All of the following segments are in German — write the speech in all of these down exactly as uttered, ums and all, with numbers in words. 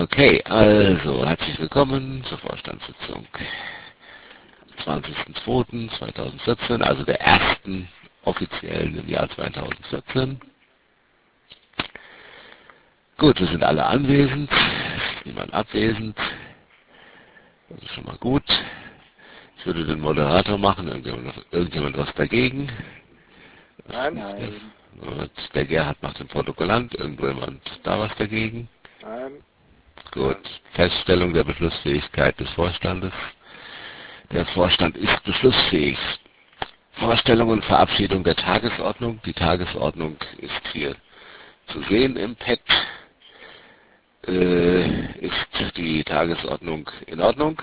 Okay, also herzlich willkommen zur Vorstandssitzung zwanzigsten zweiten zweitausendvierzehn, also der ersten offiziellen im Jahr zweitausendvierzehn. Gut, wir sind alle anwesend, es ist niemand abwesend, das ist schon mal gut. Ich würde den Moderator machen, irgendjemand, irgendjemand was dagegen? Nein, der, nein. der Gerhard macht den Protokollant, irgendjemand da was dagegen? Nein. Gut, Feststellung der Beschlussfähigkeit des Vorstandes. Der Vorstand ist beschlussfähig. Vorstellung und Verabschiedung der Tagesordnung. Die Tagesordnung ist hier zu sehen im Pad. Äh, ist die Tagesordnung in Ordnung?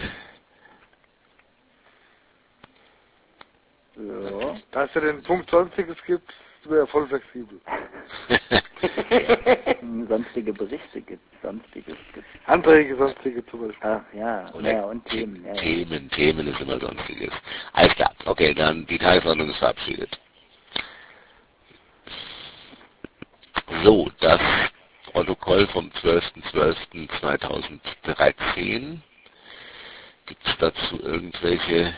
Ja. Da es ja den Punkt Sonstiges gibt, wäre voll flexibel. Sonstige Berichte gibt Sonstiges gibt Anträge, sonstige zum Beispiel. Ach ja, Oder ja und Themen. Ja, Themen, Themen ist immer Sonstiges. Alles klar, okay, dann die Tagesordnung ist verabschiedet. So, das Protokoll vom zwölften zwölften zweitausenddreizehn. Gibt es dazu irgendwelche?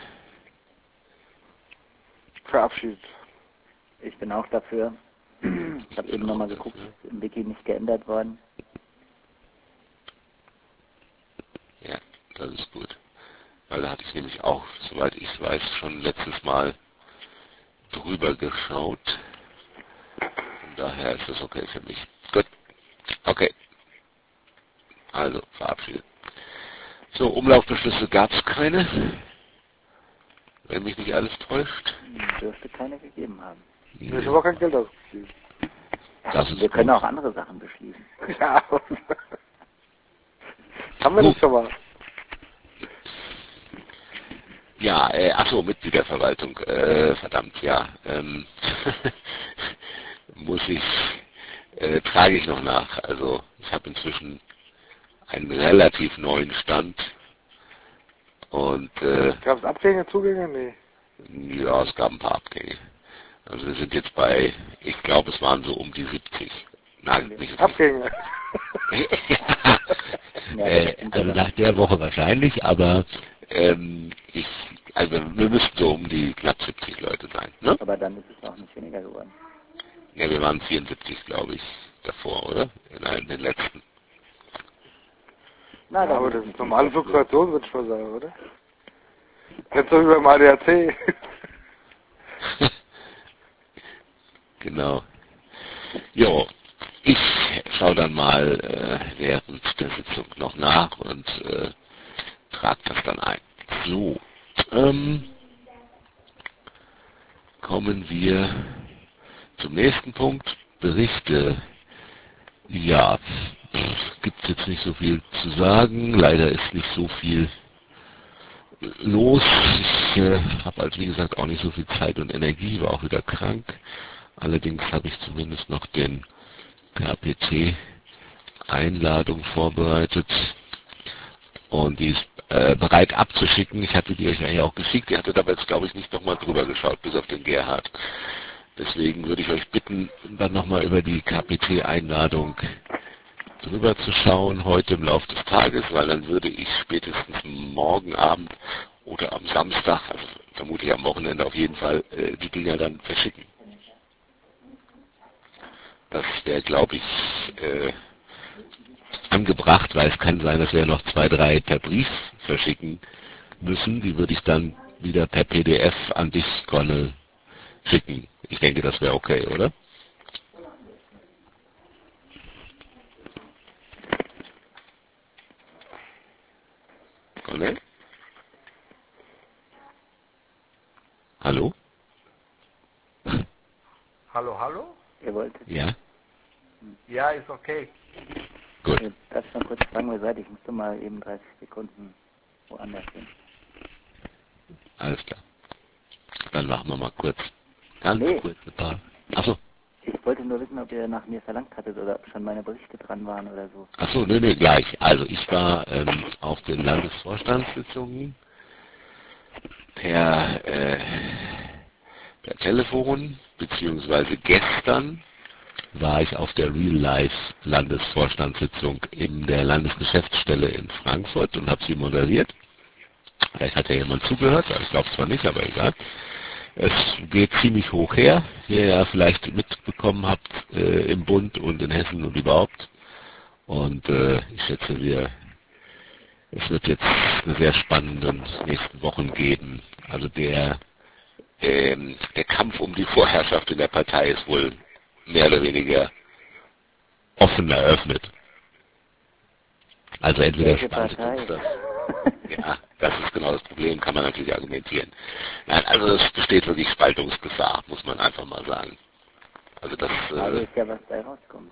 Verabschiedet. Ich bin auch dafür. Ich habe eben nochmal geguckt, ist im Wiki nicht geändert worden. Ja, das ist gut. Weil da hatte ich nämlich auch, soweit ich weiß, schon letztes Mal drüber geschaut. Von daher ist das okay für mich. Gut. Okay. Also, verabschiedet. So, Umlaufbeschlüsse gab es keine. Wenn mich nicht alles täuscht. Dürfte keine gegeben haben. Ich habe auch kein Geld ausgegeben. Das ist Wir können gut. auch andere Sachen beschließen. Ja. Haben wir das schon mal? Ja, äh, achso, Mitgliederverwaltung. Äh, verdammt, ja. Ähm, muss ich, äh, trage ich noch nach. Also, ich habe inzwischen einen relativ neuen Stand. Und, äh, Gab es Abgänge, Zugänge? Nee. ja, es gab ein paar Abgänge. Also wir sind jetzt bei, ich glaube, es waren so um die siebzig. Nein, nicht Abgänge. Ja, äh, also nach der Woche wahrscheinlich, aber ähm, ich, also wir müssten so um die knapp siebzig Leute sein. Ne? Aber dann ist es auch nicht weniger geworden. Ja, wir waren vierundsiebzig, glaube ich, davor, oder? Nein, den letzten. Na, Ja, aber das ist nicht normale so viel. Fluktuation, würde ich mal sagen, oder? Nicht so wie beim A D A C. Genau. Jo, ich schaue dann mal äh, während der Sitzung noch nach und äh, trage das dann ein. So, ähm, kommen wir zum nächsten Punkt. Berichte. Ja, gibt es jetzt nicht so viel zu sagen. Leider ist nicht so viel los. Ich äh, habe halt wie gesagt auch nicht so viel Zeit und Energie, war auch wieder krank. Allerdings habe ich zumindest noch den K P T-Einladung vorbereitet und die ist äh, bereit abzuschicken. Ich hatte die euch eigentlich auch geschickt. Ihr hattet aber jetzt, glaube ich, nicht nochmal drüber geschaut, bis auf den Gerhard. Deswegen würde ich euch bitten, dann nochmal über die K P T-Einladung drüber zu schauen, heute im Laufe des Tages, weil dann würde ich spätestens morgen Abend oder am Samstag, also vermutlich am Wochenende auf jeden Fall, äh, die Dinger dann verschicken. Das wäre, glaube ich, äh, angebracht, weil es kann sein, dass wir noch zwei, drei per Brief verschicken müssen. Die würde ich dann wieder per P D F an dich, Gonnel, schicken. Ich denke, das wäre okay, oder? Gonnel? Hallo? Hallo, hallo? Ihr wolltet? Ja? Ja, ist okay. Gut. Jetzt darf ich mal kurz fragen, wo ihr seid. Ich musste mal eben dreißig Sekunden woanders hin. Alles klar. Dann machen wir mal kurz. Ganz Nee. kurz ein paar. Achso. Ich wollte nur wissen, ob ihr nach mir verlangt hattet oder ob schon meine Berichte dran waren oder so. Achso, nö, nö, gleich. Also ich war ähm, auf den Landesvorstandssitzungen per, äh, per Telefon, beziehungsweise gestern war ich auf der Real Life Landesvorstandssitzung in der Landesgeschäftsstelle in Frankfurt und habe sie moderiert. Vielleicht hat ja jemand zugehört, ich glaube zwar nicht, aber egal. Es geht ziemlich hoch her, wie ihr ja vielleicht mitbekommen habt, äh, im Bund und in Hessen und überhaupt. Und äh, ich schätze, wir, es wird jetzt eine sehr spannenden nächsten Wochen geben. Also der, ähm, der Kampf um die Vorherrschaft in der Partei ist wohl mehr oder weniger offen eröffnet. Also entweder Welche spaltet Partei? uns das. Ja, das ist genau das Problem, kann man natürlich argumentieren. Nein, also es besteht wirklich Spaltungsgefahr, muss man einfach mal sagen. Also das, Die Frage äh, ist ja, was da rauskommt.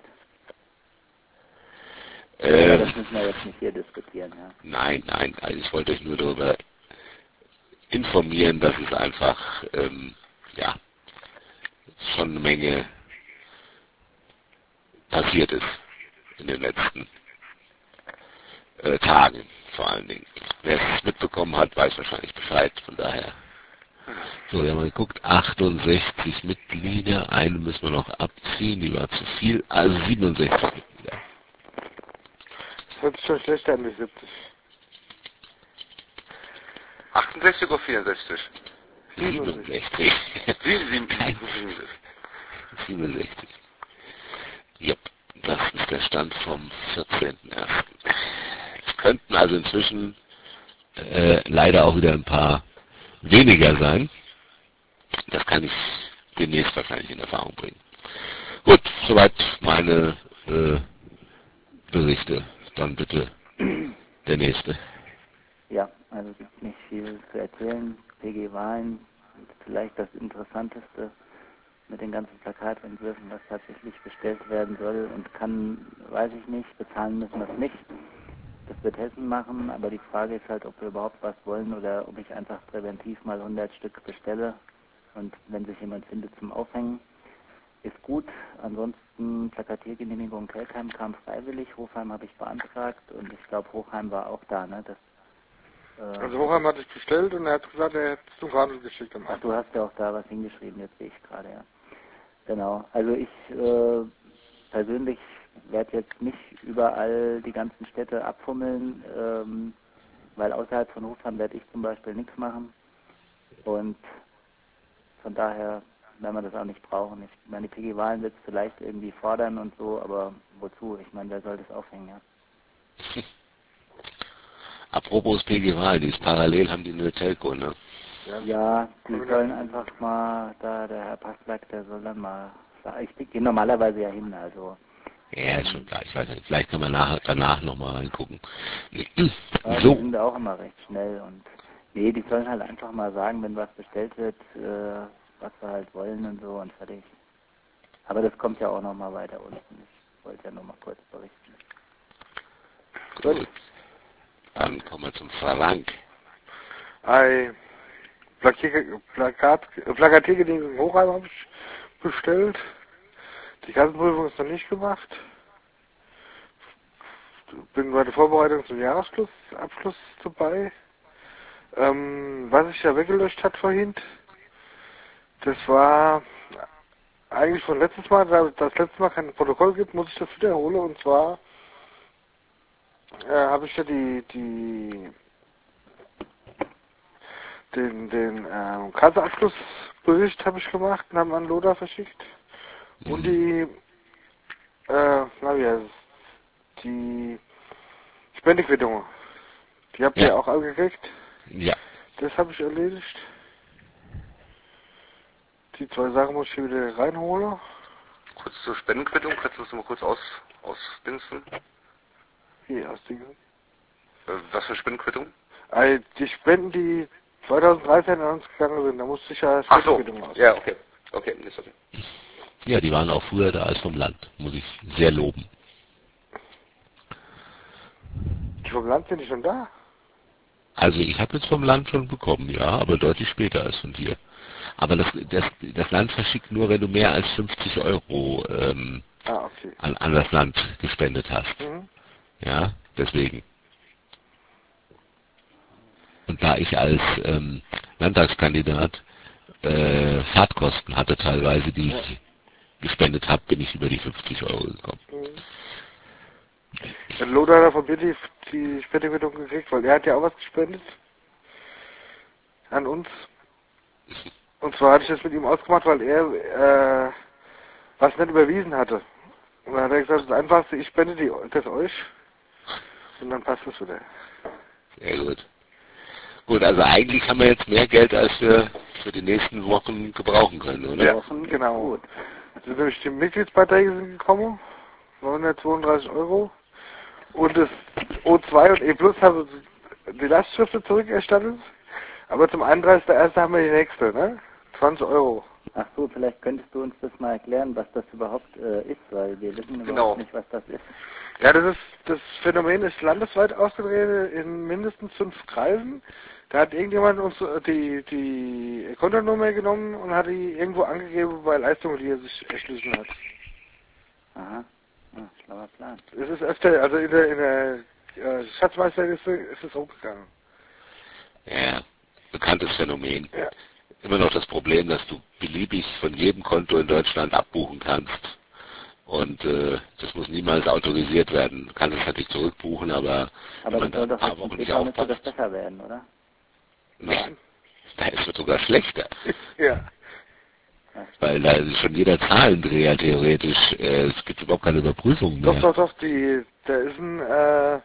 äh, Aber das müssen wir jetzt nicht hier diskutieren, ja. nein, nein, also ich wollte euch nur darüber informieren, dass es einfach, ähm, ja, schon eine Menge passiert ist in den letzten äh, Tagen, vor allen Dingen. Wer es mitbekommen hat, weiß wahrscheinlich Bescheid, von daher. So, wir haben mal geguckt, achtundsechzig Mitglieder, eine müssen wir noch abziehen, die war zu viel, also siebenundsechzig Mitglieder. Das hört sich schon schlechter an wie siebzig. achtundsechzig oder vierundsechzig? siebenundsechzig. Sieben, sieben, Kein- sieben. siebenundsechzig. Jupp, das ist der Stand vom vierzehnten ersten Es könnten also inzwischen äh, leider auch wieder ein paar weniger sein. Das kann ich demnächst wahrscheinlich in Erfahrung bringen. Gut, soweit meine äh, Berichte. Dann bitte der nächste. Ja, also es gibt nicht viel zu erzählen. P G-Wahlen, vielleicht das Interessanteste mit den ganzen Plakatentwürfen, was tatsächlich bestellt werden soll und kann, weiß ich nicht, bezahlen müssen wir es nicht. Das wird Hessen machen, aber die Frage ist halt, ob wir überhaupt was wollen oder ob ich einfach präventiv mal hundert Stück bestelle und wenn sich jemand findet zum Aufhängen, ist gut. Ansonsten Plakatiergenehmigung Kelkheim kam freiwillig, Hofheim habe ich beantragt und ich glaube Hochheim war auch da, ne? Das, äh, Also Hochheim hatte ich bestellt und er hat gesagt, er hat es zum Handel geschickt am Ach, Abend. du hast ja auch da was hingeschrieben, jetzt sehe ich gerade, ja. Genau, also ich äh, persönlich werde jetzt nicht überall die ganzen Städte abfummeln, ähm, weil außerhalb von Hofheim werde ich zum Beispiel nichts machen und von daher werden wir das auch nicht brauchen. Ich meine, die P G-Wahlen wird es vielleicht irgendwie fordern und so, aber wozu? Ich meine, wer soll das aufhängen, ja? Apropos P G-Wahl, die ist parallel, haben die eine Telco, ne? Ja, die sollen einfach mal, da der Herr Paslak, der soll dann mal, ich gehe normalerweise ja hin, also. Ja, ist schon klar, ich weiß nicht, vielleicht kann man nach, danach nochmal reingucken. Ja, die So, sind auch immer recht schnell und, nee, die sollen halt einfach mal sagen, wenn was bestellt wird, äh, was wir halt wollen und so und fertig. Aber das kommt ja auch nochmal weiter unten. Ich wollte ja nur mal kurz berichten. gut. Dann kommen wir zum Frank. Ein Plakier- Plakat, Plakatiergenehmigung Hochheim habe ich bestellt. Die Kassenprüfung ist noch nicht gemacht. Bin bei der Vorbereitung zum Jahresschluss Abschluss dabei. Ähm, was ich ja weggelöscht hat vorhin, das war eigentlich von letztes Mal, da das letzte Mal kein Protokoll gibt, muss ich das wiederholen. Und zwar äh, habe ich ja die, die den, den ähm, Kasseabschlussbericht habe ich gemacht und haben an Loda verschickt. Und die, äh, na wie heißt es, die Spendequittung, die habt ihr Ja. auch alle gekriegt. Ja, Das habe ich erledigt. Die zwei Sachen muss ich hier wieder reinholen. Kurz zur Spendenquittung, kannst du das mal kurz aus, ausdingsen? Hier aus Dingen. Äh, Was für Spendenquittung? Also die Spenden, die zweitausenddreizehn an uns gegangen sind, da musste ich ja Ach so, Spendenquittung aus. ja, okay. Okay, ist okay. ja, die waren auch früher da als vom Land, muss ich sehr loben. Die vom Land sind die schon da. Also ich habe jetzt vom Land schon bekommen, ja, aber deutlich später als von dir. Aber das, das, das Land verschickt nur, wenn du mehr als fünfzig Euro ähm, Ah, okay. an, an das Land gespendet hast. Mhm. Ja, deswegen. Und da ich als ähm, Landtagskandidat äh, Fahrtkosten hatte teilweise, die ich gespendet habe, bin ich über die fünfzig Euro gekommen. Der Lothar hat von mir die, die Spendenquittung gekriegt, weil er hat ja auch was gespendet. An uns. Und zwar hatte ich das mit ihm ausgemacht, weil er äh, was nicht überwiesen hatte. Und dann hat er gesagt, das Einfachste, ich spende die, das euch. Und dann passt das wieder. Sehr gut. Gut, also eigentlich haben wir jetzt mehr Geld, als wir für die nächsten Wochen gebrauchen können, oder? Ja, genau. Gut. Also nämlich die Mitgliedsbeiträge sind gekommen, neunhundertzweiunddreißig Euro. Und das O zwei und E Plus haben die Lastschriften zurückerstattet. Aber zum einunddreißigsten ersten haben wir die nächste, ne? zwanzig Euro. Ach so, vielleicht könntest du uns das mal erklären, was das überhaupt äh, ist, weil wir wissen überhaupt Genau. nicht, was das ist. Ja, das ist, das Phänomen ist landesweit ausgetreten in mindestens fünf Kreisen. Da hat irgendjemand uns die, die Kontonummer genommen und hat die irgendwo angegeben bei Leistungen, die er sich erschließen hat. Aha, ah, schlauer Plan. Es ist öfter, also in der, in der äh, Schatzmeisterliste ist es hochgegangen. Ja, bekanntes Phänomen. Ja. Immer noch das Problem, dass du beliebig von jedem Konto in Deutschland abbuchen kannst. Und äh, das muss niemals autorisiert werden. Du kannst es natürlich zurückbuchen, aber, Aber wenn man das soll da ein doch paar jetzt Wochen in nicht Zukunft das aufpasst, besser werden, oder? nein, da ist es sogar schlechter. Ja. Weil da ist schon jeder Zahlendreher theoretisch, äh, es gibt überhaupt keine Überprüfung mehr. Doch, doch, doch, die, da ist ein, äh,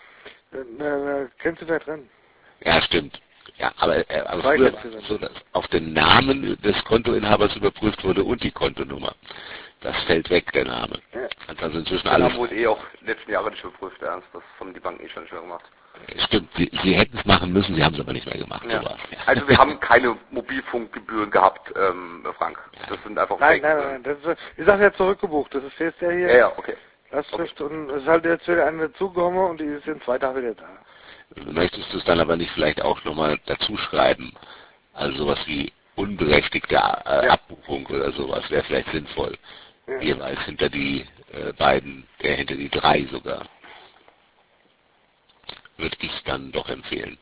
ne, ne, kennst du da drin? Ja, stimmt. Ja, aber, äh, aber Zwei früher Kennzeichen. war es so, dass auf den Namen des Kontoinhabers überprüft wurde und die Kontonummer. Das fällt weg, der Name. Ja. Kannst also inzwischen Den alles... haben wohl eh auch letzten Jahre nicht überprüft, ernst. Das haben die Banken eh schon nicht mehr gemacht. Stimmt, sie, sie hätten es machen müssen, sie haben es aber nicht mehr gemacht. Ja. So war's, ja. Also wir haben keine Mobilfunkgebühren gehabt, ähm, Frank. Das sind einfach Nein, Fake. nein, nein, das ist, ich sag ja zurückgebucht, das ist jetzt der hier. Ja, ja, okay. Lastschrift und es ist halt jetzt wieder eine zugekommen und die ist in zwei Tagen wieder da. Möchtest du es dann aber nicht vielleicht auch nochmal dazu schreiben? Also sowas wie unberechtigte äh, Ja. Abbuchung oder sowas wäre vielleicht sinnvoll. Ja. Jeweils hinter die äh, beiden, äh, hinter die drei sogar. Würde ich dann doch empfehlen.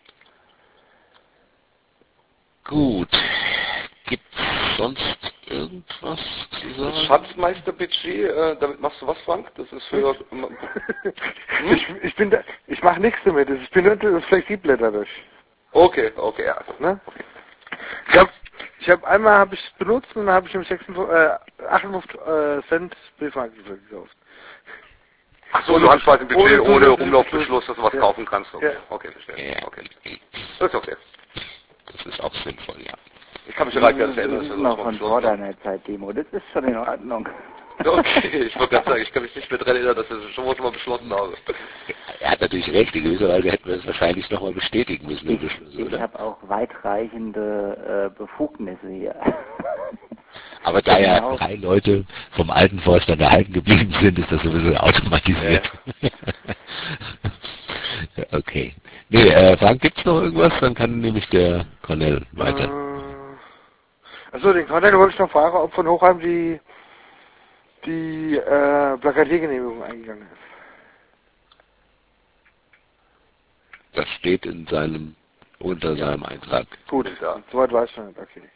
Gut. Gibt's sonst irgendwas zu sagen? Das Schatzmeister-Budget, äh, damit machst du was, Frank? Das ist für... Ich, ich bin da, ich mache nichts damit, ich bin nur das Flexible dadurch. Okay, okay, ja. Ne? Ich habe ich hab einmal habe ich benutzt und dann habe ich im sechsundfünfzig, äh, achtundfünfzig äh, Cent Briefmarken gekauft. Ach so, du hast quasi ein Budget ohne ohne zusätzlichen Umlaufbeschluss, dass du was Ja. kaufen kannst. Okay, Ja. okay, verstehe. Ja. Okay. Das ist okay. Das ist auch sinnvoll, ja. Ich kann mich gerade gar nicht Das erinnern, ist dass wir noch das mal von beschlossen vor haben. deiner Zeit, Demo. Das ist schon in Ordnung. Okay, ich wollte gerade sagen, ich kann mich nicht mehr daran erinnern, dass wir das schon mal beschlossen haben. Er hat natürlich recht, in gewisser Weise hätten wir es wahrscheinlich nochmal bestätigen müssen. im Ich, Beschluss, ich oder? habe auch weitreichende äh, Befugnisse hier. Aber da ja Genau. drei Leute vom alten Vorstand erhalten geblieben sind, ist das sowieso automatisiert. Okay. Nee, äh, Frank, gibt's noch irgendwas? Dann kann nämlich der Cornell weiter. Äh, achso, den Content wollte ich noch fragen, ob von Hochheim die die äh, Plakatiergenehmigung eingegangen ist. Das steht in seinem, unter seinem Eintrag. Gut, Ja. soweit weiß ich noch nicht, okay.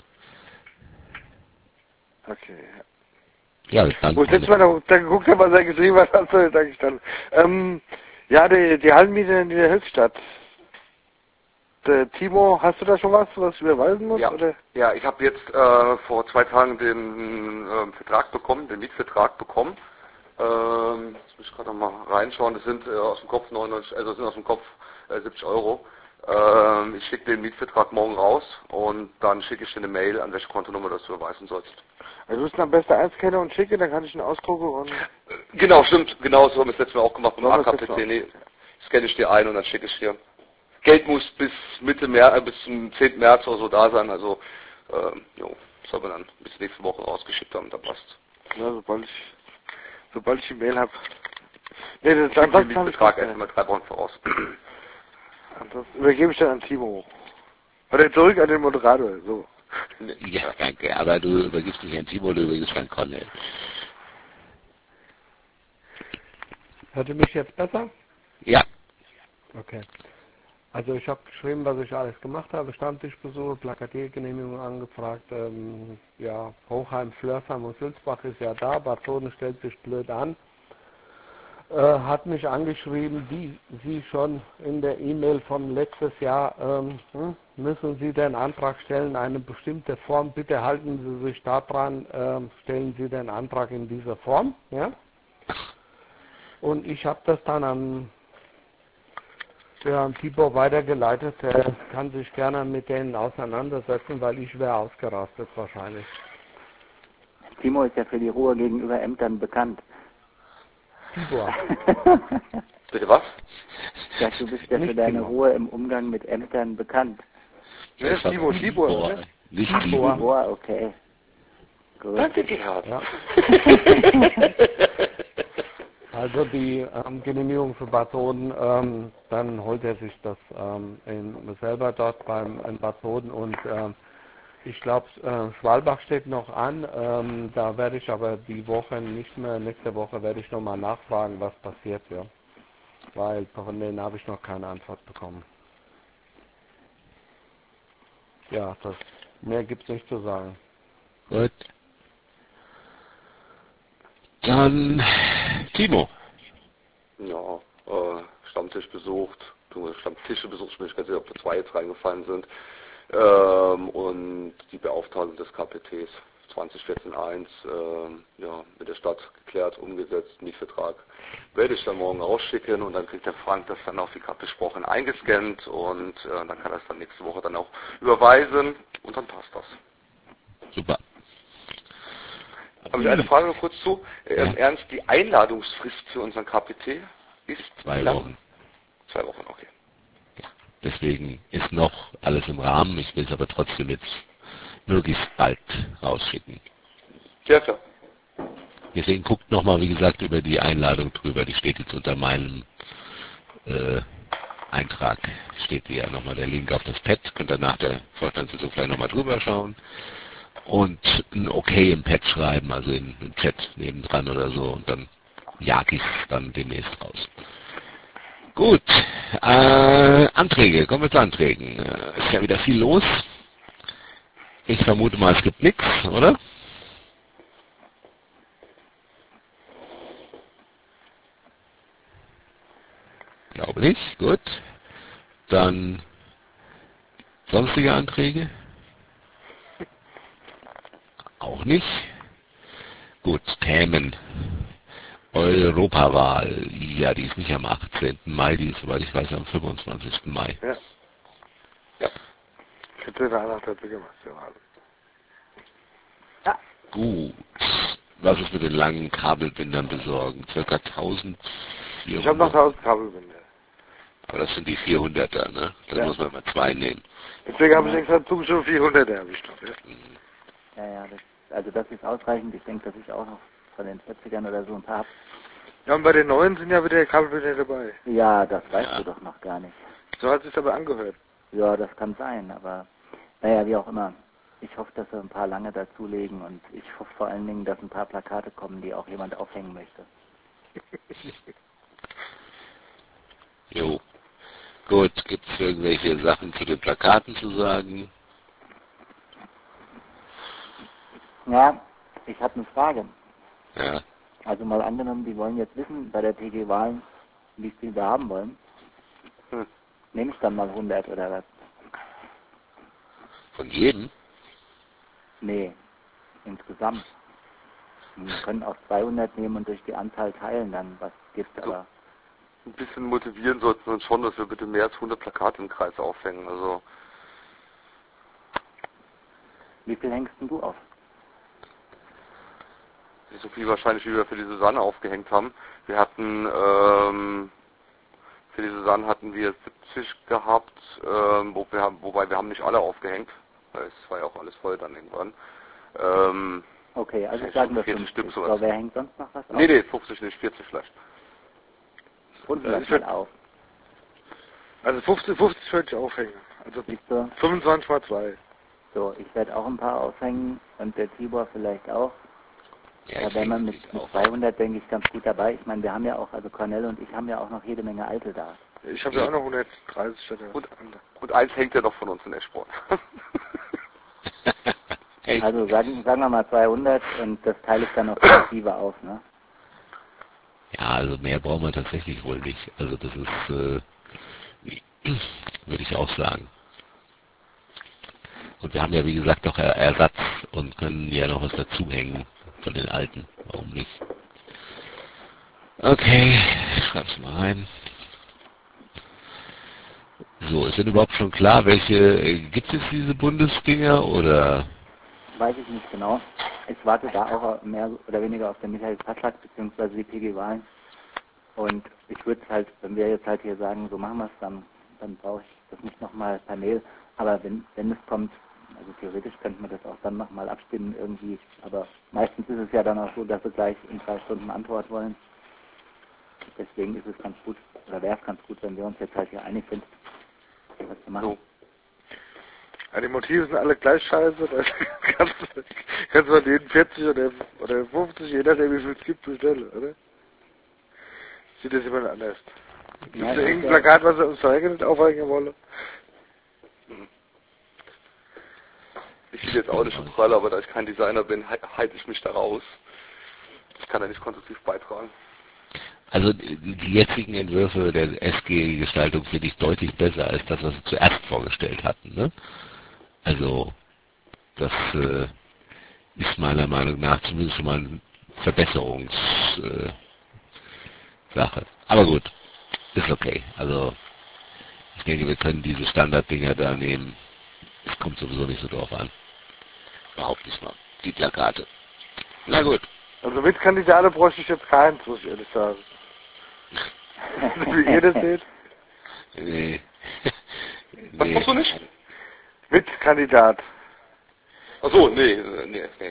Okay, ja. Ja, dann. Wo ich letztes Mal da, da geguckt habe, was er geschrieben hat, also, sag ich dann. Ähm, ja, die, die Hallenmiete in der Hilfsstadt. Der Timo, hast du da schon was, was ich überweisen muss? Ja, Oder? ja ich habe jetzt äh, vor zwei Tagen den äh, Vertrag bekommen, den Mietvertrag bekommen. Ähm, jetzt muss ich gerade noch mal reinschauen. Das sind äh, aus dem Kopf neunundneunzig, also das sind aus dem Kopf äh, siebzig Euro. Ähm, ich schicke den Mietvertrag morgen raus und dann schicke ich dir eine Mail, an welche Kontonummer du das überweisen sollst. Also du musst am besten einscannen und schicken, dann kann ich ihn ausdrucken und... Genau, stimmt. Genau, so haben wir es letztes Mal auch gemacht mit dem So haben wir A es K P letztes C. Nee, scanne ich dir ein und dann schicke ich dir. Geld muss bis Mitte März, äh, bis zum zehnten März oder so da sein. Also, ähm, jo, soll man dann bis nächste Woche rausgeschickt haben, da passt. Ja, sobald ich, sobald ich die Mail habe. Nee, das, Ich schicke den ansonsten habe ich Mietvertrag nichts erst mehr. mal drei Wochen voraus. Ansonsten übergebe ich dann an Timo. Oder zurück an den Moderator, so. Nee, Ja, danke. Aber du übergibst nicht an Timo, du übergibst an Cornell. Hört ihr mich jetzt besser? Ja, Okay. Also ich habe geschrieben, was ich alles gemacht habe, Stammtischbesuche, Plakatiergenehmigung angefragt, ähm, ja, Hochheim, Flörsheim und Sulzbach ist ja da, Bad Soden stellt sich blöd an, äh, hat mich angeschrieben, wie Sie schon in der E-Mail von letztes Jahr, ähm, hm, müssen Sie den Antrag stellen, eine bestimmte Form, bitte halten Sie sich daran, ähm, stellen Sie den Antrag in dieser Form, ja. Und ich habe das dann an Herrn Tibor weitergeleitet, der kann sich gerne mit denen auseinandersetzen, weil ich wäre ausgerastet wahrscheinlich. Timo ist ja für die Ruhe gegenüber Ämtern bekannt. Tibor. Bitte was? Ja, du bist ja für Nicht deine Timo. Ruhe im Umgang mit Ämtern bekannt. Wer ist Timo? Tibor, Tibor, oder? nicht Tibor. Tibor. Boah, okay. Gut. Danke, Gerhard. Ja. Also die ähm, Genehmigung für Bad Soden, ähm, dann holt er sich das ähm, in, selber dort beim in Bad Soden und ähm, ich glaube, äh, Schwalbach steht noch an, ähm, da werde ich aber die Woche nicht mehr, nächste Woche werde ich nochmal nachfragen, was passiert, ja. Weil von denen habe ich noch keine Antwort bekommen. Ja, das, mehr gibt's nicht zu sagen. Gut. Dann Timo. Ja, äh, Stammtisch besucht, du Stammtische besucht, ich bin nicht ganz sicher, ob da zwei jetzt reingefallen sind. Ähm, und die Beauftragung des K P Ts zwanzig vierzehn eins ähm, ja, mit der Stadt geklärt, umgesetzt, Mietvertrag werde ich dann morgen rausschicken und dann kriegt der Frank das dann auch wie gerade besprochen eingescannt und äh, dann kann er es dann nächste Woche dann auch überweisen und dann passt das. Super. Habe ich eine Frage noch kurz zu. Äh, Ja. Im Ernst, die Einladungsfrist für unseren K P T ist Zwei wie lang? Wochen. Zwei Wochen, okay. Deswegen ist noch alles im Rahmen. Ich will es aber trotzdem jetzt möglichst bald rausschicken. Ja, klar. Deswegen guckt nochmal, wie gesagt, über die Einladung drüber. Die steht jetzt unter meinem äh, Eintrag. Steht ja nochmal der Link auf das Pad. Könnt ihr nach der Vorstandssitzung vielleicht nochmal drüber schauen. Und ein Okay im Pad schreiben, also in, im Chat nebendran oder so. Und dann jag ich es dann demnächst raus. Gut, äh, Anträge, kommen wir zu Anträgen. Äh, ist ja wieder viel los. Ich vermute mal, es gibt nichts, oder? Glaube nicht, gut. Dann sonstige Anträge? Auch nicht. Gut, Themen. Europawahl, ja, die ist nicht am achtzehnten Mai, die ist, soweit ich weiß, am fünfundzwanzigsten Mai. Ja. Ja. Dritte Weihnacht der Bürgermeisterwahl. Gut. Was ist mit den langen Kabelbindern besorgen? Circa Ich habe noch eintausendvierhundert. tausend Kabelbinder. Aber das sind die vierhunderter, ne? Dann Ja. muss man mal zwei nehmen. Deswegen habe ich extra zugestimmt, vierhunderter habe ich noch. Ja. Ja, ja, das, also das ist ausreichend. Ich denke, dass ich auch noch von den vierzigern oder so ein paar habe. Ja, und bei den neuen sind ja wieder Kabelbinder dabei. Ja, das weißt Ja. du doch noch gar nicht. So hat es sich aber angehört. Ja, das kann sein, aber naja, wie auch immer. Ich hoffe, dass wir ein paar lange dazulegen und ich hoffe vor allen Dingen, dass ein paar Plakate kommen, die auch jemand aufhängen möchte. Jo. Gut, gibt es irgendwelche Sachen zu den Plakaten zu sagen? Ja, ich habe eine Frage. Ja. Also mal angenommen, die wollen jetzt wissen bei der P G-Wahlen, wie viel wir haben wollen. Hm. Nehme ich dann mal hundert oder was? Von jedem? Nee, insgesamt. Wir können auch zweihundert nehmen und durch die Anzahl teilen dann, was gibt, So. aber Ein bisschen motivieren sollten wir uns schon, dass wir bitte mehr als hundert Plakate im Kreis aufhängen. Also wie viel hängst denn du auf? nicht so viel wahrscheinlich, wie wir für die Susanne aufgehängt haben. Wir hatten ähm, für die Susanne hatten wir siebzig gehabt, ähm, wo wir haben, wobei wir haben nicht alle aufgehängt. Es war ja auch alles voll dann irgendwann. Ähm, Okay, also vielleicht sagen wir vierzig fünfzig. Stück sowas. So, wer hängt sonst noch was auf? Nee, nee, fünfzig nicht, vierzig vielleicht. Runden Ja, wir ich das mal würd- auf. Also fünfzig, fünfzig würde ich aufhängen. Also Siehst du? fünfundzwanzig mal zwei. So, ich werde auch ein paar aufhängen und der Tibor vielleicht auch. Ja, Da ich wären wir hänge mit, nicht mit auf. zweihundert, denke ich, ganz gut dabei. Ich meine, wir haben ja auch, also Cornell und ich haben ja auch noch jede Menge Alte da. Ich habe ja. ja auch noch hundertdreißig statt der und, andere. Und eins hängt ja noch von uns in Eschborn. Also sagen, sagen wir mal zweihundert und das teile ich dann auf Motive auf, ne? Ja, also mehr brauchen wir tatsächlich wohl nicht. Also das ist, äh, würde ich auch sagen. Und wir haben ja wie gesagt noch Er- Ersatz und können ja noch was dazuhängen von den alten. Warum nicht? Okay, ich schreib's mal rein. So, ist denn überhaupt schon klar, welche, äh, gibt es diese Bundesdinger oder? Weiß ich nicht genau. Ich warte da auch mehr oder weniger auf den Michael Passlack bzw. die P G-Wahlen. Und ich würde halt, wenn wir jetzt halt hier sagen, so machen wir es, dann, dann brauche ich das nicht nochmal per Mail. Aber wenn, wenn es kommt, also theoretisch könnte man das auch dann nochmal abstimmen irgendwie. Aber meistens ist es ja dann auch so, dass wir gleich in drei Stunden Antwort wollen. Deswegen ist es ganz gut, oder wäre es ganz gut, wenn wir uns jetzt halt hier einig sind, was zu machen. So. Ja, die Motive sind alle gleich scheiße. Da kannst, du- kannst du mal den vierzig oder, oder fünfzig, je nachdem wie viel es gibt, bestellen, oder? Sieht das jemand anders? Gibt es Ja, da das ist irgendein ja- Plakat, was er uns verhängen aufhängen wolle? Ich will jetzt auch nicht so prall, aber da ich kein Designer bin, he- halte ich mich da raus. Ich kann da nicht konstruktiv beitragen. Also die jetzigen Entwürfe der S G-Gestaltung finde ich deutlich besser als das, was sie zuerst vorgestellt hatten. Ne? Also das äh, ist meiner Meinung nach zumindest schon mal eine Verbesserungssache. Äh, Sache. Aber gut, ist okay. Also ich denke, wir können diese Standarddinger da nehmen. Es kommt sowieso nicht so drauf an. Überhaupt nicht mal. Die Plakate. Na gut. Also mit Kandidaten bräuchte ich jetzt keins, muss ich ehrlich sagen. Wie ihr das seht? Nee. Was Nee. machst du nicht? Mit Kandidat. Achso, nee, äh, nee, nee.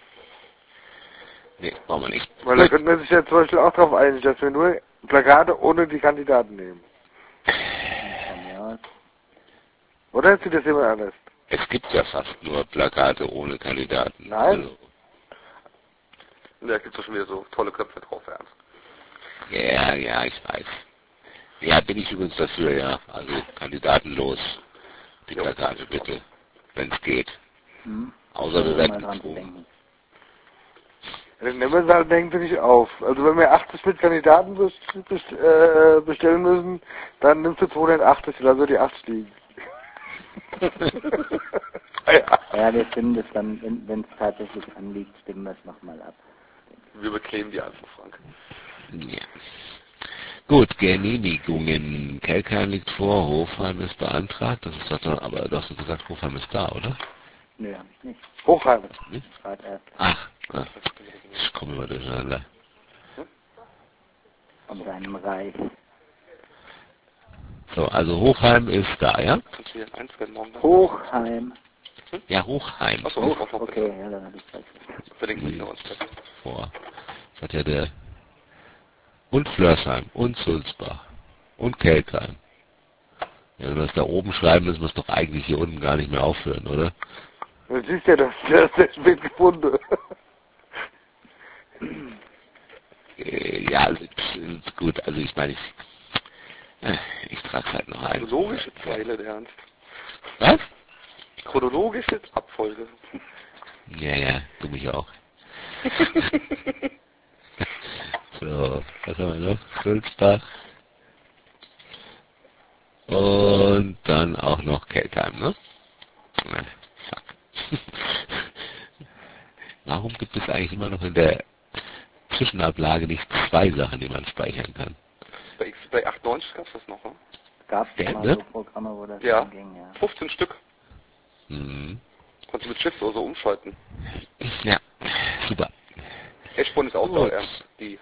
Nee, brauchen wir nicht. Weil da Gut. könnte man sich ja zum Beispiel auch darauf einigen, dass wir nur Plakate ohne die Kandidaten nehmen. Von mir aus. Oder sieht das jemand anders? Es gibt ja fast nur Plakate ohne Kandidaten. Nein. Also, Da gibt es schon wieder so tolle Köpfe drauf, Ernst. ja, ja, ich weiß. Ja, bin ich übrigens dafür, ja. Also kandidatenlos. Die Ja, Plakate bitte, wenn es geht. Hm? Außer wir Mal werden dran zu gezwungen. denken. Ja, dann nehmen wir es halt, denken Sie nicht auf. Also wenn wir achtzig mit Kandidaten best best äh, bestellen müssen, dann nimmst du zweihundertachtzig, lass wir die achtzig liegen. ja. Ja, wir stimmen das dann, wenn es tatsächlich anliegt, stimmen wir es nochmal ab. Wir bekleben die einfach, Frank. Ja. Gut, Genehmigungen. Kelkheim liegt vor, Hofheim ist beantragt. Das ist doch, dann- aber du hast doch gesagt, Hofheim ist da, oder? Nö, hab ich nicht. Hochheim. Nicht? Gerade erst Ach, ja. Ich komme immer durcheinander. von seinem Reich. So, also Hofheim ist da, ja? Kannst du hier einscannen morgen? dann? Hochheim. Ja, Hochheim. Achso, ich brauch noch Okay, bitte. ja, dann habe ich falsch. Verlinken wir die noch ins Bett. Vor. Das hat ja der. Und Flörsheim und Sulzbach und Kelkheim. Ja, wenn wir es da oben schreiben, müssen wir es doch eigentlich hier unten gar nicht mehr aufhören, oder? Du siehst ja, das, das, das wird gefunden. Äh, ja, also, pff, gut, also ich meine, ich, äh, ich trage es halt noch ein. Chronologische Zeile, der Ernst. Was? Chronologische Abfolge. Ja, ja, du mich auch. So, was haben wir noch? Sulzbach. Und dann auch noch Kelkheim, ne? Äh, fuck. Warum gibt es eigentlich immer noch in der Zwischenablage nicht zwei Sachen, die man speichern kann? Bei, X, bei achtundneunzig gab es das noch, ne? Gab es Der, mal ne? so Programme, wo das Ja. dann ging, ja. fünfzehn Stück. Mhm. Konntest du mit Shift oder so umschalten. Ja, super. Eschborn ist auch Gut. da, Ernst. Die.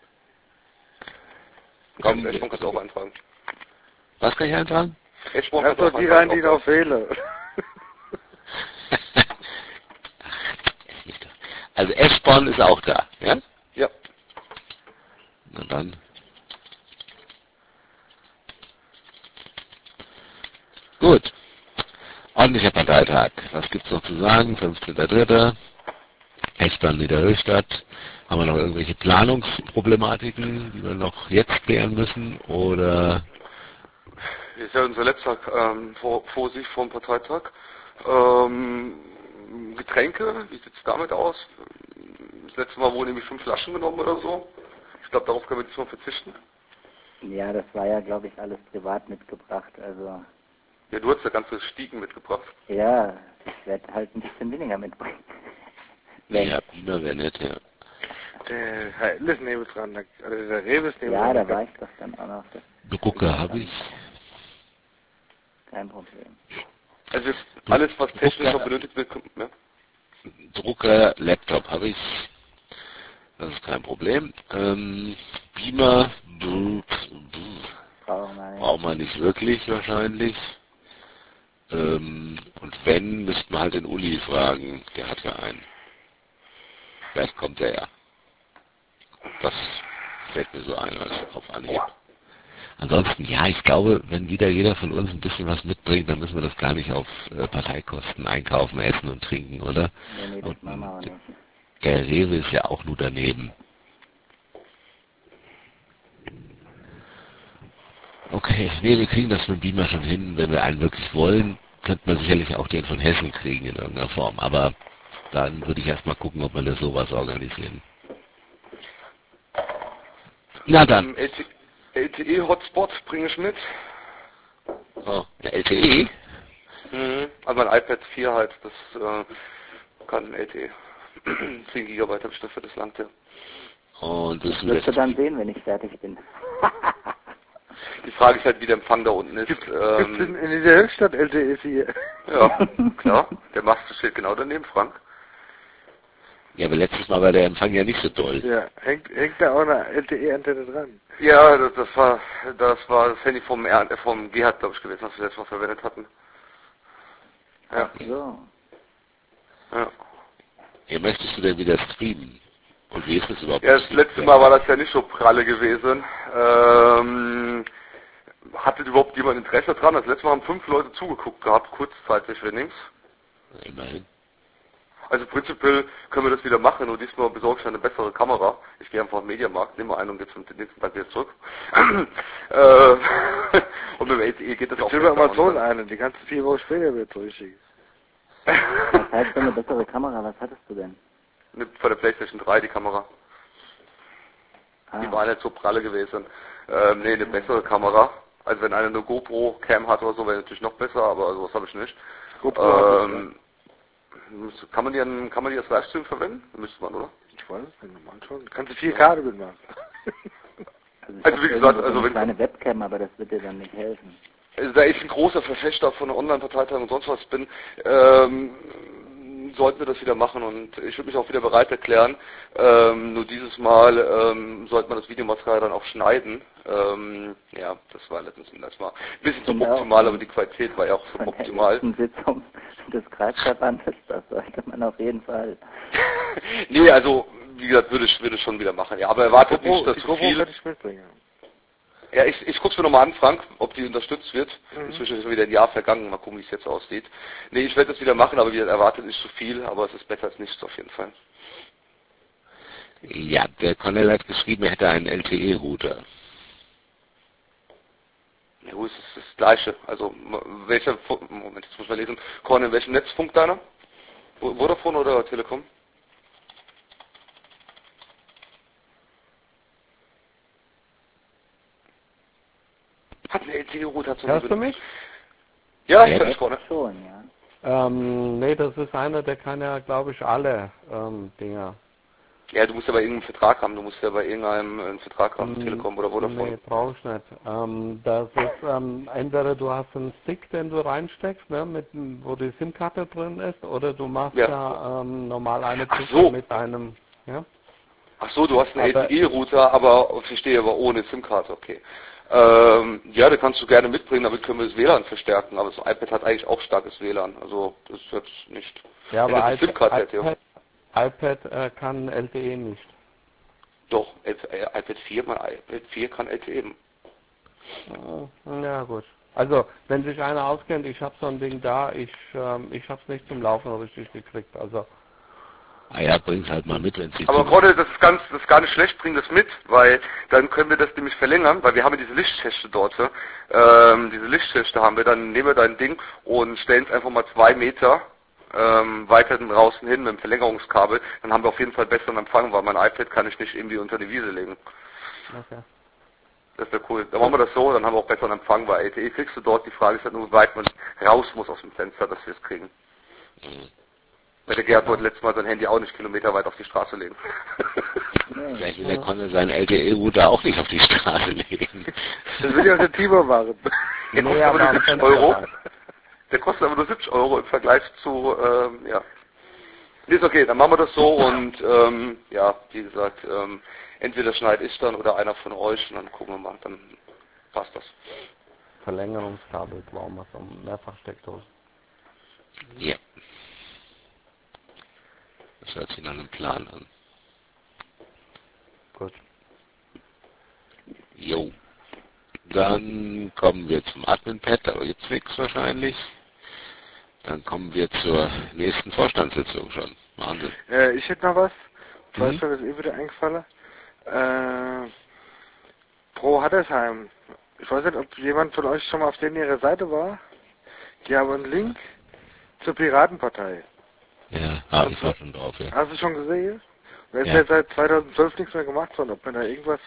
Komm, Eschborn kannst du auch eintragen. Was kann ich eintragen? Eschborn Lass kannst du doch auch die rein, eintragen. die noch fehlen. Ist nicht da. Also Eschborn ist auch da, ja? Ja. Na dann. Gut. Ordentlicher Parteitag. Was gibt's noch zu sagen? fünfzehnter dritter Eschborn Niederhöchstadt. Haben wir noch irgendwelche Planungsproblematiken, die wir noch jetzt klären müssen? Oder ist ja unser letzter ähm, vor, Vorsicht vor dem Parteitag. Ähm, Getränke, wie sieht es damit aus? Das letzte Mal wurden nämlich fünf Flaschen genommen oder so. Ich glaube, darauf können wir diesmal verzichten. Ja, das war ja, glaube ich, alles privat mitgebracht. Also Ja, du hast ja ganze Stiegen mitgebracht. ja, ich werde halt ein bisschen weniger mitbringen. Wenn. Ja, Beamer wäre nett, ja. Der Herr L ist neben dran, der, also der Rewe ist neben Ja, dran. da war ich doch dann auch noch. Das Drucker habe ich. kein Problem. Also alles, was technisch noch benötigt wird, kommt, ja. Drucker, Laptop habe ich. Das ist kein Problem. Ähm, Beamer, brr, brr, Brauchen wir nicht. braucht man nicht wirklich wahrscheinlich. Ähm, und wenn, müssten wir halt den Uli fragen. Der hat ja einen. Vielleicht kommt er ja. Das fällt mir so ein als auf Anhieb. Ansonsten, ja, ich glaube, wenn wieder jeder von uns ein bisschen was mitbringt, dann müssen wir das gar nicht auf äh, Parteikosten einkaufen, essen und trinken, oder? Nee, nee, das Und machen wir auch nicht. der Rewe ist ja auch nur daneben. Okay, nee, wir kriegen das mit dem Beamer schon hin. Wenn wir einen wirklich wollen, könnte man sicherlich auch den von Hessen kriegen in irgendeiner Form. Aber dann würde ich erstmal gucken, ob wir das sowas organisieren. Na dann. Ähm, L T E-Hotspot bringe ich mit. Oh, der L T E? Mhm. Also mein iPad vier halt, das äh, kann L T E. zehn Gigabyte habe ich dafür, das langt ja. Und willst du Wirst du das? dann sehen, wenn ich fertig bin. Die Frage ist halt, wie der Empfang da unten ist. Gibt's Ähm, in, in dieser Höchstadt L T E vier? ja, klar. Der Mast steht genau daneben, Frank. Ja, aber letztes Mal war der Empfang ja nicht so toll. Ja, hängt, hängt da auch eine L T E-Antenne dran? Ja, das, das war das war das Handy vom, R, äh, vom Gerhard, glaube ich, gewesen, was wir letztes Mal verwendet hatten. Ja. So. Ja. Ja, möchtest du denn wieder streamen? Und wie ist das überhaupt? Ja, das letzte Mal war das ja nicht so pralle gewesen. Ähm, hattet überhaupt jemand Interesse dran? Das letzte Mal haben fünf Leute zugeguckt gehabt, kurzzeitig wenigstens. Immerhin. Also prinzipiell können wir das wieder machen und diesmal besorge ich eine bessere Kamera. Ich gehe einfach auf den Mediamarkt, nehme eine und gehe zum nächsten Tag wieder zurück. äh, und mit dem L T E geht das auch Bestell mir besser. Amazon Und eine, die kannst du vier Wochen später wieder zurückschicken. Was heißt so eine bessere Kamera? Was hattest du denn? dann von der PlayStation drei die Kamera. Die Ah, war nicht so pralle gewesen. Ähm, nee, eine bessere Kamera. Also wenn einer eine GoPro-Cam hat oder so, wäre natürlich noch besser, aber sowas habe ich nicht. GoPro Ähm, müsste- kann man die an, kann man die als Livestream verwenden? Müsste man, oder? Ich weiß es nicht, mal schon. Kannst du vier K damit machen. also, ich also hab wie gesagt, irgendwo so also eine wenn- kleine Webcam, aber das wird dir dann nicht helfen. Also da ich ein großer Verfechter von Online-Parteitagen und sonst was bin, ähm, sollten wir das wieder machen und ich würde mich auch wieder bereit erklären. Ähm, nur dieses Mal ähm, sollte man das Videomaterial dann auch schneiden. Ähm, ja, das war letztens das war ein bisschen Genau. suboptimal, aber die Qualität war ja auch Von der suboptimal. letzten Sitzung des Kreisverbandes, das sollte man auf jeden Fall. Nee, also wie gesagt, würde ich, würde ich schon wieder machen. Ja, aber erwartet GoPro, nicht, dass die zu GoPro viel. kann ich mitbringen. Ja, ich, ich guck's mir nochmal an, Frank, ob die unterstützt wird. Mhm. Inzwischen ist schon wieder ein Jahr vergangen, mal gucken, wie es jetzt aussieht. Nee, ich werde das wieder machen, aber wie gesagt, erwartet nicht zu viel, aber es ist besser als nichts auf jeden Fall. Ja, der Cornell hat geschrieben, er hätte einen L T E-Router. Ja, wo ist es das Gleiche? Also, m- welcher, Fu- Moment, jetzt muss ich mal lesen. Korn, in welchem Netz funkt deiner? Vo- Vodafone oder Telekom? Hat einen L T E-Router, hat so Hörst du mich? Ja, ich Ja. höre dich, Korn. Schon, ja. Ähm, nee, das ist einer, der kann ja, glaube ich, alle ähm, Dinger. Ja, du musst ja bei irgendeinem Vertrag haben, du musst ja bei irgendeinem einen Vertrag haben, Mm, Telekom oder Vodafone. Nee, brauche ich nicht. Ähm, das ist, ähm, entweder du hast einen Stick, den du reinsteckst, ne, mit, wo die SIM-Karte drin ist, oder du machst Ja. ja, ähm, normal eine Ach Brücke so. mit einem, ja. Ach so, du hast einen Aber- L T E-Router, aber verstehe aber ohne SIM-Karte, okay. Ähm, ja, den kannst du gerne mitbringen, damit können wir das W L A N verstärken, aber das iPad hat eigentlich auch starkes W L A N, also das ist jetzt nicht. Ja, Wenn aber das eine iPad, SIM-Karte hätte, ja. iPad, iPad äh, kann L T E nicht. Doch, äh, iPad vier, mein iPad vier kann L T E. Äh, Ja, gut. Also, wenn sich einer auskennt, ich habe so ein Ding da, ich, ähm, ich habe es nicht zum Laufen richtig gekriegt. Also, Ah ja, bring's halt mal mit, wenn es Aber Grodde, das ist ganz, das ist gar nicht schlecht, bring das mit, weil dann können wir das nämlich verlängern, weil wir haben ja diese Lichtschächte dort, ähm, diese Lichtschächte haben wir, dann nehmen wir dein Ding und stellen es einfach mal zwei Meter ähm, weiter draußen hin mit dem Verlängerungskabel, dann haben wir auf jeden Fall besseren Empfang, weil mein iPad kann ich nicht irgendwie unter die Wiese legen. Okay. Das wäre cool. Dann machen wir das so, dann haben wir auch besseren Empfang, weil L T E kriegst du dort, die Frage ist halt nur, wie weit man raus muss aus dem Fenster, dass wir es kriegen. Mhm. Weil der Gerd wollte letztes Mal sein Handy auch nicht kilometerweit auf die Straße legen. Vielleicht will der Conne seinen L T E-Router auch nicht auf die Straße legen. Das will ja auch der Tibor machen. Der Nee, kostet aber nur aber am siebzig Fenster Euro. halt. Der kostet aber nur siebzig Euro im Vergleich zu, ähm, ja. Nee, ist okay, dann machen wir das so und, ähm, ja, wie gesagt, ähm, entweder schneide ich dann oder einer von euch und dann gucken wir mal, dann passt das. Verlängerungskabel brauchen wir so Mehrfachsteckdose. Ja. Das hört sich nach einem Plan an. Gut. Jo. Dann kommen wir zum Admin-Pad, da gibt's nichts wahrscheinlich. Dann kommen wir zur nächsten Vorstandssitzung schon. Wahnsinn. Äh, ich hätte noch was. Ich Mhm. weiß, mir das eh wieder eingefallen. Äh, Pro Hattersheim. Ich weiß nicht, ob jemand von euch schon mal auf denen ihrer Seite war. Die haben einen Link zur Piratenpartei. Ja, ah, ich war schon drauf, ja. Hast du schon gesehen? Da ist Ja. ja seit zweitausendzwölf nichts mehr gemacht worden. Ob man da irgendwas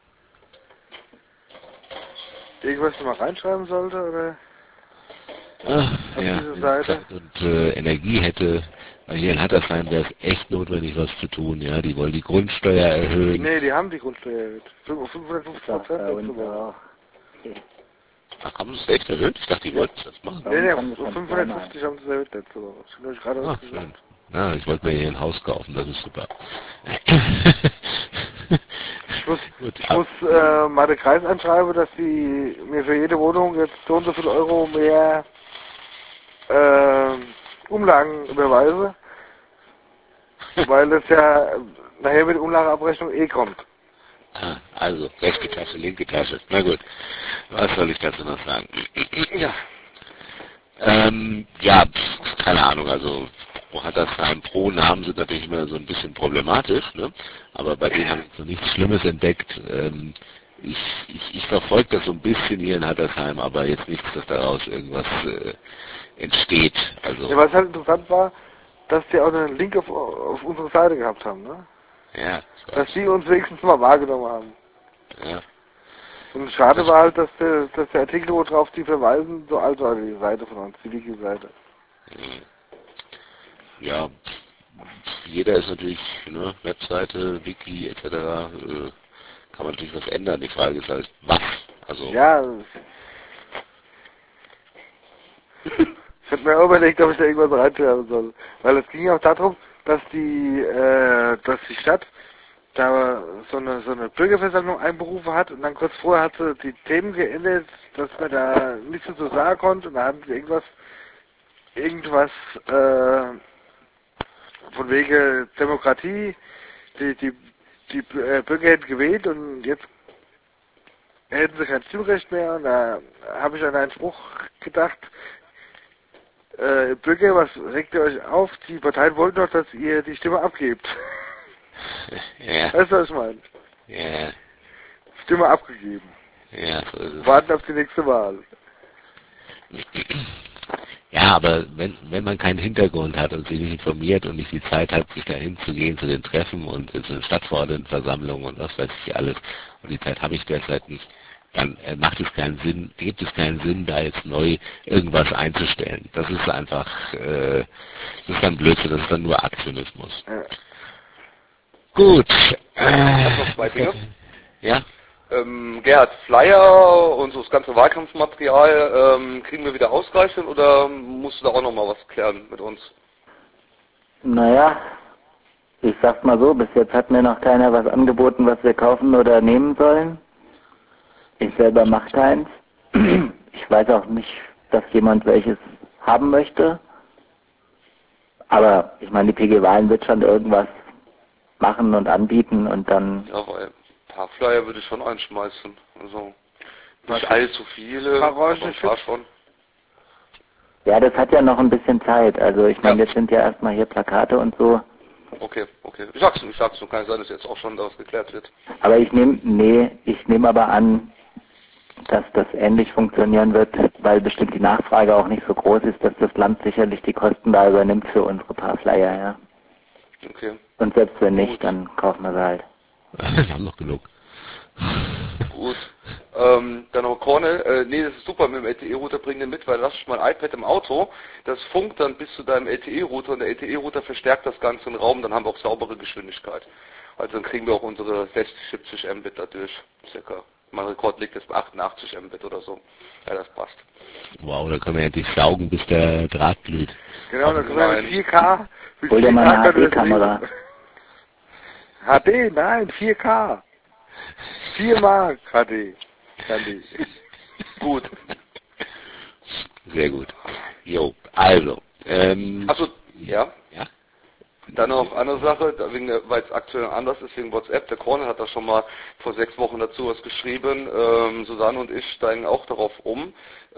irgendwas noch mal reinschreiben sollte oder Ach, auf ja, diese wenn Seite? es Zeit und äh, Energie hätte, weil hier in Hattersheim wäre es echt notwendig, was zu tun. Ja, die wollen die Grundsteuer erhöhen. Nee, die haben die Grundsteuer erhöht. fünfhundertfünfzig Doch, Prozent bei uns letzte Woche. auch. Okay. Ach, haben sie es echt erhöht? Ich dachte, die Ja. wollten das machen. Bei Nee, uns nee, haben wir auf schon fünfhundertfünfzig haben sie es erhöht letzte Woche. Ich habe gerade Ah, was gesagt. schön. Ja, ich wollte mir hier ein Haus kaufen, das ist super. Ich muss, Gut, ich ab- muss äh, mal den Kreis anschreiben, dass die mir für jede Wohnung jetzt so und so viel Euro mehr äh, Umlagen überweise, weil das ja nachher mit der Umlageabrechnung eh kommt. Ah, also, rechte Tasche, linke Tasche. Na gut, was soll ich dazu noch sagen? Ja. Ähm, ja, pf, keine Ahnung, also Pro Hattersheim, Pro-Namen sind natürlich immer so ein bisschen problematisch, ne? Aber bei denen habe ich so nichts Schlimmes entdeckt. Ähm, ich ich, ich verfolge das so ein bisschen hier in Hattersheim, aber jetzt nichts, dass daraus irgendwas äh, entsteht. Also, Ja, was halt interessant war, dass die auch einen Link auf, auf unsere Seite gehabt haben, ne? ja, ich Dass weiß, die uns wenigstens mal wahrgenommen haben. ja. Und schade Das- war halt, dass der, dass der Artikel, worauf die verweisen, so alt war, die Seite von uns, die Wiki-Seite. Ja, pf, jeder ist natürlich, ne, Webseite, Wiki et cetera. Äh, kann man natürlich was ändern. Die Frage ist halt, was? Also, Ja, ich habe mir auch überlegt, ob ich da irgendwas reinschreiben soll. Weil es ging auch darum, dass die, äh, dass die Stadt da so eine, so eine Bürgerversammlung einberufen hat und dann kurz vorher hat sie die Themen geändert, dass man da nichts so sagen konnte und da hatten sie irgendwas, irgendwas, äh, von wegen Demokratie, die, die, die äh, Bürger hätten gewählt und jetzt hätten sie kein Stimmrecht mehr und da habe ich an einen Spruch gedacht, äh, Bürger, was regt ihr euch auf? Die Parteien wollten doch, dass ihr die Stimme abgebt. ja, Weißt du, was ich meine? ja, Stimme abgegeben. ja, so ist es. Warten auf die nächste Wahl. Ja, aber wenn, wenn man keinen Hintergrund hat und sich nicht informiert und nicht die Zeit hat, sich dahin zu gehen zu den Treffen und zu den Stadtverordnetenversammlungen und was weiß ich alles, und die Zeit habe ich derzeit nicht, dann äh, macht es keinen Sinn, gibt es keinen Sinn, da jetzt neu irgendwas einzustellen. Das ist einfach, äh, das ist dann Blödsinn, das ist dann nur Aktionismus. Ja. Gut. Ich hab noch zwei Äh, Dinge. ja? Ähm, Gerhard, Flyer und so das ganze Wahlkampfmaterial, ähm, kriegen wir wieder ausreichend oder musst du da auch nochmal was klären mit uns? Naja, ich sag's mal so, bis jetzt hat mir noch keiner was angeboten, was wir kaufen oder nehmen sollen. Ich selber mache keins. Ich weiß auch nicht, dass jemand welches haben möchte. Aber ich meine, die P G-Wahlen wird schon irgendwas machen und anbieten und dann, Ja, weil ein paar Flyer würde ich schon einschmeißen. Also Was? nicht allzu viele, Paar aber Orangen ein paar Chips? schon. ja, das hat ja noch ein bisschen Zeit. Also ich meine, Ja. jetzt sind ja erstmal hier Plakate und so. Okay, okay. Ich sag's nur, ich sag's nur, kann sein, dass jetzt auch schon daraus geklärt wird. Aber ich nehme, nee, ich nehme aber an, dass das ähnlich funktionieren wird, weil bestimmt die Nachfrage auch nicht so groß ist, dass das Land sicherlich die Kosten da übernimmt für unsere paar Flyer, ja. Okay. Und selbst wenn nicht, Gut. dann kaufen wir sie halt. Wir haben noch genug. Gut. Ähm, dann noch Cornell. Äh, nee, das ist super mit dem L T E-Router, bring den mit, weil lass mal ein iPad im Auto, das funkt dann bis zu deinem L T E-Router und der L T E-Router verstärkt das Ganze im Raum, dann haben wir auch saubere Geschwindigkeit. Also dann kriegen wir auch unsere sechzig, siebzig Mbit dadurch, circa. Mein Rekord liegt jetzt bei achtundachtzig Mbit oder so. Ja, das passt. Wow, da können wir ja dich saugen, bis der Draht glüht. Genau, dann können wir Nein. mit vier K, mit Hol dir mal eine können wir das H D-Kamera. lesen. H D, nein, vier K. vier Mark H D. H D. Gut. Sehr gut. Jo, also. Ähm, Also, ja. ja. Dann noch andere Sache, da wegen der, weil es aktuell anders ist, wegen WhatsApp. Der Cornel hat da schon mal vor sechs Wochen dazu was geschrieben. Ähm, Susanne und ich steigen auch darauf um.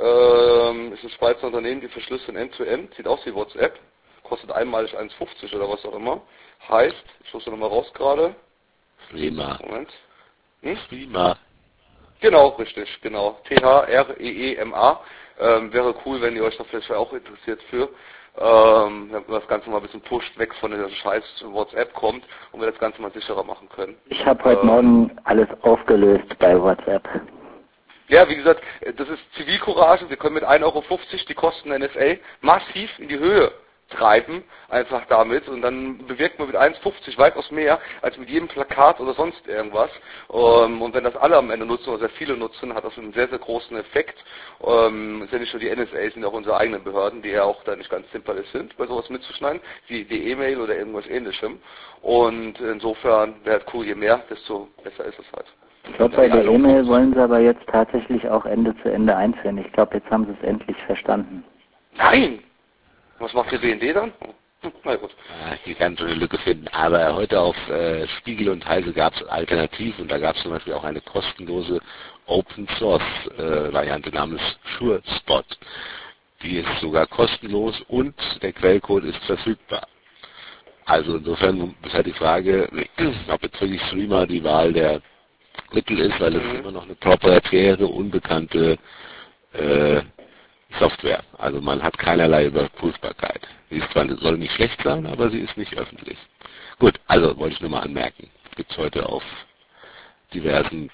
Ähm, ist ein Schweizer Unternehmen, die verschlüsseln End-to-End, sieht aus wie WhatsApp, kostet einmalig eins fünfzig oder was auch immer. Heißt, ich schaue es nochmal raus gerade. Prima. Moment. Hm? Prima. Genau, richtig, genau. T H R E E M A. Ähm, wäre cool, wenn ihr euch da vielleicht auch interessiert für. Ähm, wenn das Ganze mal ein bisschen pusht, weg von der scheiß WhatsApp kommt und wir das Ganze mal sicherer machen können. Ich habe heute Ähm, Morgen alles aufgelöst bei WhatsApp. Ja, wie gesagt, das ist Zivilcourage. Wir können mit ein Euro fünfzig die Kosten N S A massiv in die Höhe treiben, einfach damit. Und dann bewirkt man mit eins fünfzig weitaus mehr als mit jedem Plakat oder sonst irgendwas. Und wenn das alle am Ende nutzen oder sehr viele nutzen, hat das einen sehr, sehr großen Effekt. Es ist ja nicht nur die N S A, es sind auch unsere eigenen Behörden, die ja auch da nicht ganz simpel sind, bei sowas mitzuschneiden, wie die E-Mail oder irgendwas ähnlichem. Und insofern wäre es cool, je mehr, desto besser ist es halt. Ich glaube, bei der E-Mail wollen sie aber jetzt tatsächlich auch Ende zu Ende einführen. Ich glaube, jetzt haben sie es endlich verstanden. Nein! Was macht der B N D dann? Hm, na gut. Ah, hier kann so eine Lücke finden. Aber heute auf äh, Spiegel und Heise gab es Alternativen. Da gab es zum Beispiel auch eine kostenlose Open Source äh, Variante namens SureSpot. Die ist sogar kostenlos und der Quellcode ist verfügbar. Also insofern ist halt die Frage, ob jetzt wirklich Streamer die Wahl der Mittel ist, weil es Mhm. ist immer noch eine proprietäre, unbekannte äh, Software. Also man hat keinerlei Überprüfbarkeit. Sie ist zwar, soll nicht schlecht sein, aber sie ist nicht öffentlich. Gut, also wollte ich nur mal anmerken. Gibt es heute auf diversen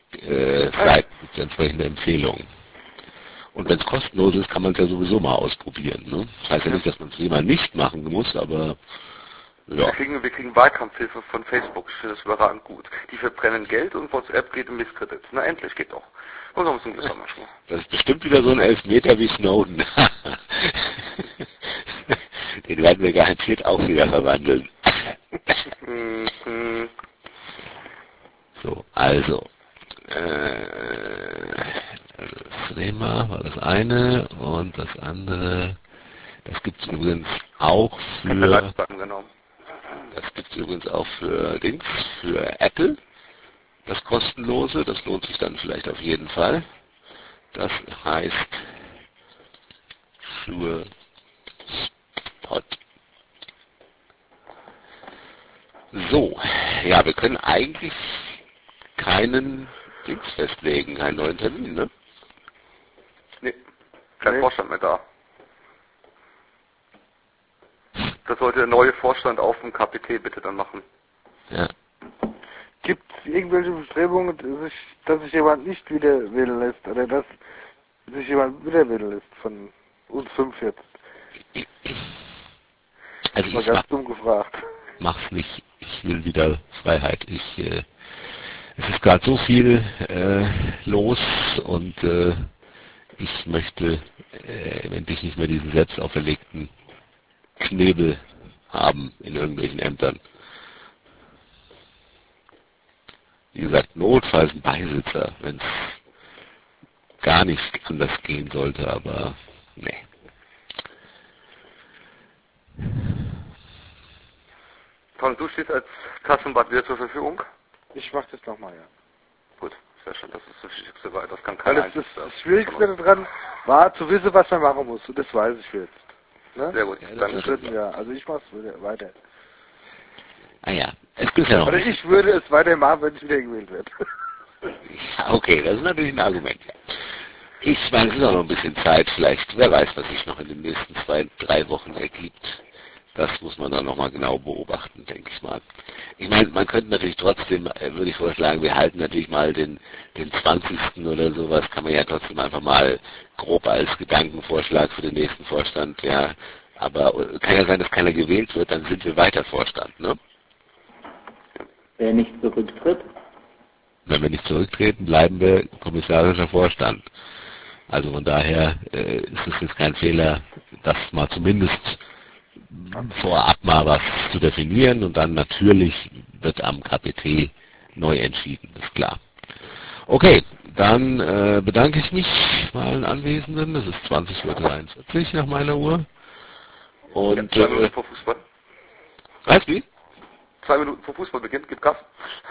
äh, Seiten gibt's entsprechende Empfehlungen. Und wenn es kostenlos ist, kann man es ja sowieso mal ausprobieren. Ne? Das heißt ja nicht, dass man es immer nicht machen muss, aber ja. Wir kriegen, wir kriegen Wahlkampfhilfe von Facebook, ich finde das überragend gut. Die verbrennen Geld und WhatsApp geht im Misskredit. Na endlich, geht doch. Muss auch ein bisschen Glück haben manchmal. Das ist bestimmt wieder so ein Elfmeter wie Snowden. Den werden wir garantiert auch wieder verwandeln. Mhm. So, also. Äh, also Thema war das eine und das andere, das gibt es übrigens auch für, Leitplanken, genau. das gibt es übrigens auch für Dings, für Apple, das kostenlose, das lohnt sich dann vielleicht auf jeden Fall. Das heißt SureSpot. So, ja, wir können eigentlich keinen Dings festlegen, keinen neuen Termin, ne? Nee, kein Nee. Vorstand mehr da. Das sollte der neue Vorstand auf dem K P T bitte dann machen. Ja. Gibt es irgendwelche Bestrebungen, dass sich, dass sich jemand nicht wieder wählen lässt oder dass sich jemand wieder wählen lässt von uns fünf jetzt? Also Mal ich ganz mach, dumm gefragt. mach's nicht. Ich will wieder Freiheit. Ich, äh, es ist gerade so viel äh, los und äh, ich möchte äh, endlich nicht mehr diesen selbst auferlegten Knebel haben in irgendwelchen Ämtern. Wie gesagt, notfalls ein Beisitzer, wenn es gar nicht anders gehen sollte, aber nee. Tom, du stehst als Kassenbad wieder zur Verfügung? Ich mach das nochmal, ja. Gut, sehr schön, das ist das Wichtigste, weil das kann Weil keiner das, das, das Schwierigste daran war, zu wissen, was man machen muss. Und das weiß ich jetzt. Ne? Sehr gut, Ja, das danke ist schön. Dritten Jahr. Also ich mach's wieder weiter. Ah ja, es gibt ja noch. Oder ich würde es weitermachen, wenn ich wieder gewählt werde. Ja, okay, das ist natürlich ein Argument. Ja. Ich meine, es ist auch noch ein bisschen Zeit, vielleicht, wer weiß, was sich noch in den nächsten zwei, drei Wochen ergibt. Das muss man dann nochmal genau beobachten, denke ich mal. Ich meine, man könnte natürlich trotzdem, äh, würde ich vorschlagen, wir halten natürlich mal den, den zwanzigsten oder sowas, kann man ja trotzdem einfach mal grob als Gedankenvorschlag für den nächsten Vorstand, ja. Aber äh, kann ja sein, dass keiner gewählt wird, dann sind wir weiter Vorstand, ne? Wer nicht zurücktritt? Wenn wir nicht zurücktreten, bleiben wir kommissarischer Vorstand. Also von daher äh, ist es jetzt kein Fehler, das mal zumindest vorab mal was zu definieren und dann natürlich wird am K P T neu entschieden, ist klar. Okay, dann äh, bedanke ich mich bei allen Anwesenden. Es ist zwanzig Uhr dreiundvierzig nach meiner Uhr. Und ja, zwei Minuten äh, vor Fußball. weißt du wie? Zwei Minuten vor Fußball beginnt, gibt Gas.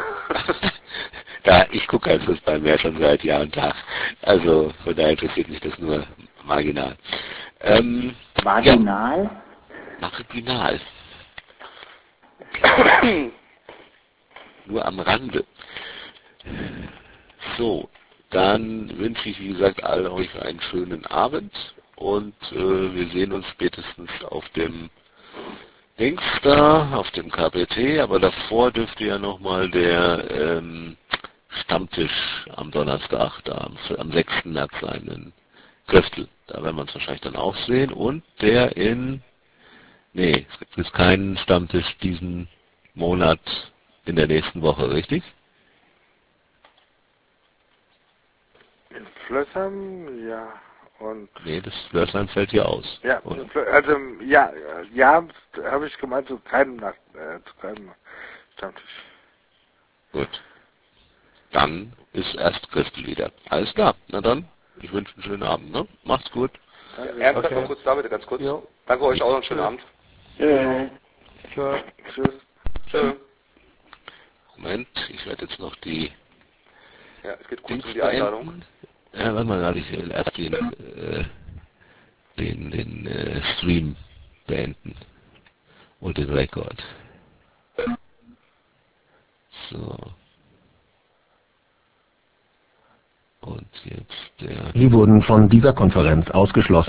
Da, ich gucke halt Fußball mehr schon seit Jahr und Tag. Also von daher interessiert mich das nur marginal. Ähm, Marginal? Ja, marginal. Nur am Rande. So, dann wünsche ich, wie gesagt, allen euch einen schönen Abend und äh, wir sehen uns spätestens auf dem Dings da, auf dem K P T, aber davor dürfte ja nochmal der ähm, Stammtisch am Donnerstag, da am, am sechsten März sein, in Köftel. Da werden wir uns wahrscheinlich dann auch sehen und der in, nee, es gibt jetzt keinen Stammtisch diesen Monat in der nächsten Woche, richtig? In Flössern, ja. Und Nee, das Flörsheim fällt hier aus. ja, Oder? also ja, ja, habe ich gemeint, zu keinem Nacht, äh, zu keinem Stammtisch. Gut. Dann ist erst Köftel wieder. Alles klar. Na dann, ich wünsche einen schönen Abend. Ne? Macht's gut. Danke. Ernst, Okay. noch kurz da bitte, ganz kurz. Jo. Danke euch auch noch einen schönen Abend. Tschüss. Tschö. Tschüss. Tschö. Moment, ich werde jetzt noch die Ja, es geht kurz Dings um die Einladung. beenden. Ja, warte mal, gerade ich will erst den, äh, den, den äh, Stream beenden. Und den Rekord. So. Und jetzt der... Sie wurden von dieser Konferenz ausgeschlossen.